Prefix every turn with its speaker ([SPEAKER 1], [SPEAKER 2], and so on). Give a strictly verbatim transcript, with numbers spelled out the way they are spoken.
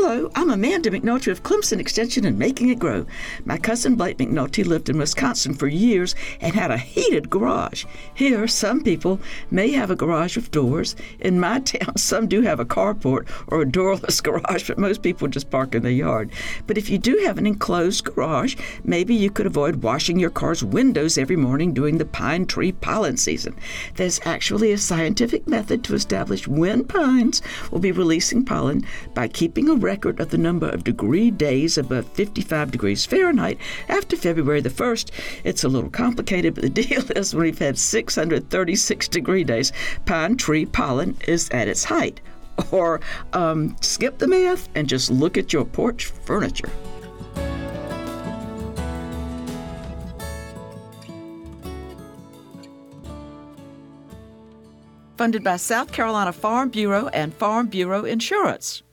[SPEAKER 1] Hello, I'm Amanda McNulty of Clemson Extension and Making It Grow. My cousin Blake McNulty lived in Wisconsin for years and had a heated garage. Here, some people may have a garage with doors. In my town, some do have a carport or a doorless garage, but most people just park in the yard. But if you do have an enclosed garage, maybe you could avoid washing your car's windows every morning during the pine tree pollen season. There's actually a scientific method to establish when pines will be releasing pollen by keeping a record of the number of degree days above fifty-five degrees Fahrenheit after February the first. It's a little complicated, but the deal is when we've had six hundred thirty-six degree days, pine tree pollen is at its height. Or um, skip the math and just look at your porch furniture. Funded by South Carolina Farm Bureau and Farm Bureau Insurance.